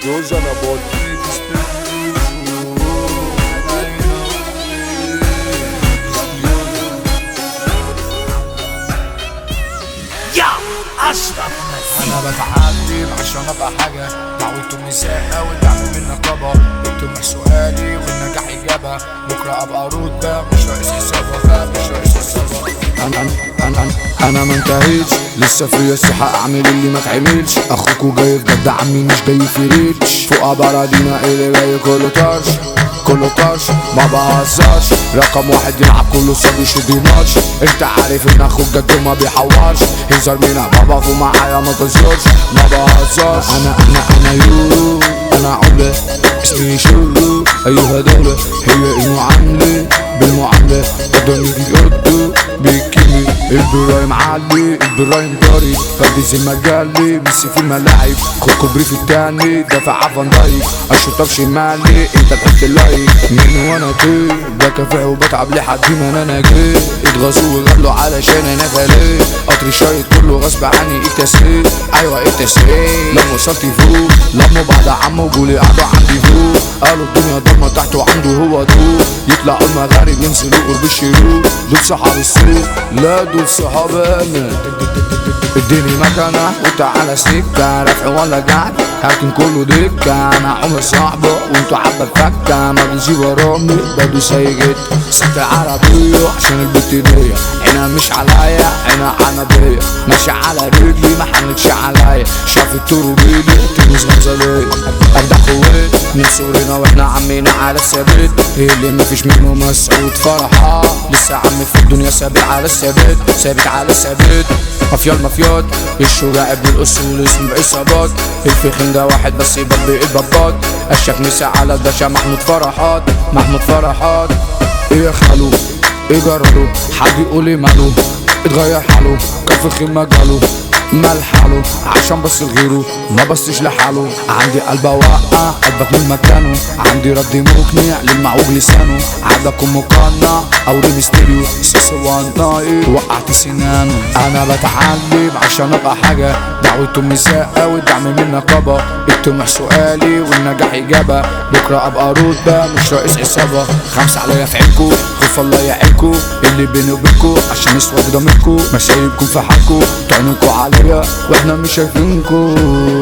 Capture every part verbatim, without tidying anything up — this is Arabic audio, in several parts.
جوز انا باطي. يا اشرف انا بتعلم عشان ابقى حاجه، دعوته مساحه والدعم من نقابه، الطموح سؤالي والنجاح اجابه، بكره ابقى رتبه مش رئيس عصابه، مش رئيس عصابه. انا انا انا انا ما انتهيتش لسه في الساحه، اعمل اللي ما تعملش، اخوكوا جاي في جد عمي مش جاي في ريتش، فوق بلدينا اللي جاي كله طرش كله طرش ما بهزرش، رقم واحد يلعب كله صاد يشوف ماتش، انت عارف ان اخوك جد ما بيحورش، هزار مين بابا فوق معايا ما تزورش ما بهزرش. انا انا انا يو انا عمله اسمي شو ايها دولة، هي المعاملة بالمعاملة قدامي بيقضوا بيكيني البرايم عالي البرايم داري فردز المجالي ميسي في الملاعب، خد كوبري في التاني دافع عفن ضايق الشطار شمالي انت تحط اللايك من وانا طير بكافح وبتعب لحد ما انا ناجي اتغزوا وغلوا علشان انا غالي قطري شايط كله غصب عني التسريب ايوه التسريب لما وصلت فوق لما بعد عمه وقولي قعدوا عندي فوق قالوا الدنيا ضلمه تحت وعنده هو طوق يطلعوا المغارب ينزلوا قرب الشروق دول صحاب السوق لا دول صحاب انا اديني مكانه وتعالى سكه رفع ولا قاعد هاكن كله دكه انا عمر صاحبه وانتو عبا الفكه ما بنجي ورامي بدو سيجت ست عربيه عشان البت دي عينها مش عليا عينها عنبيه ماشي على رجلي ما حنكش عليا شاف التورو بيدي تلمس غزاليه ابدع خوات من صغرنا واحنا عمينا على الثبات اللي مفيش منه مسعود فرحه لسه عمي في الدنيا ثابت على الثبات ثابت على الثبات مافيا المافيات الشجاع ابن الاصول اسمه العصابات الفخين ده واحد بس يبطل البابات الشيخ مسا على الباشا محمود فرحات محمود فرحات ايه خالو ايه جراله حد يقول لي ماله اتغير حاله كان فخين مجاله مال حاله عشان بس لغيره ما بصش لحاله عندي قلب اوقع قلبك من مكانه عندي رد مقنع للمعوج لسانه عادكم مقنع او ريمستيريو سيسي وان نايت وقعت سنانه انا بتعلم عشان ابقى حاجه دعوته مساقه والدعم من نقابه الطموح سؤالي والنجاح اجابه بكره ابقى رتبه مش رئيس عصابه خمسه عليا في عينكو خوف الله يعينكو اللي بيني وبينكو عشان اسود ضميركو ما سايبكم في حالكو طعنكوا عليا واحنا مش شايفينكو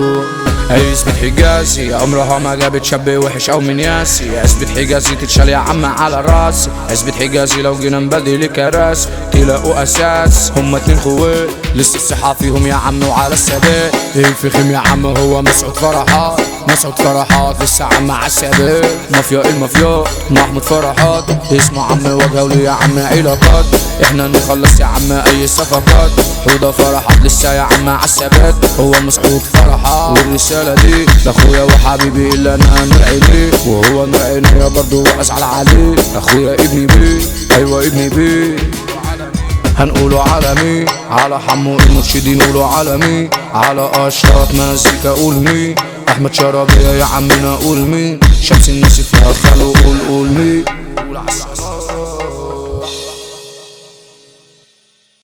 هي اثبت حجازي عمرها ما جابت شاب وحش او من ياسي اثبت حجازي تتشال يا عم على راسي اثبت حجازي لو جينا نبدل كراسي تلاقوا اساس هما اتنين خوات لسه الصحة فيهم يا عم وعلى الثبات الفخم يا عم هو مسعود فرحات مسعود فرحات لسه عم على الثبات مافيا المافيا محمود فرحات اسمه عم وجولي يا عم علاقات احنا نخلص يا عم اي صفقات حوضة فرحات لسه يا عم على الثبات هو مسعود فرحات والرسالة دي لاخويا وحبيبي اللي انا نرعي ليه وهو نرعي ليا برضه وازعل عليه اخويا ابني بيه ايوه ابني بيه هنقوله عالمي على حمو المرشدين نقوله عالمي على اشرف مزيكا قول مين احمد شرابية يا عمنا قول مين شمس الناس فيها خلو قول قول مين قول عالصلاة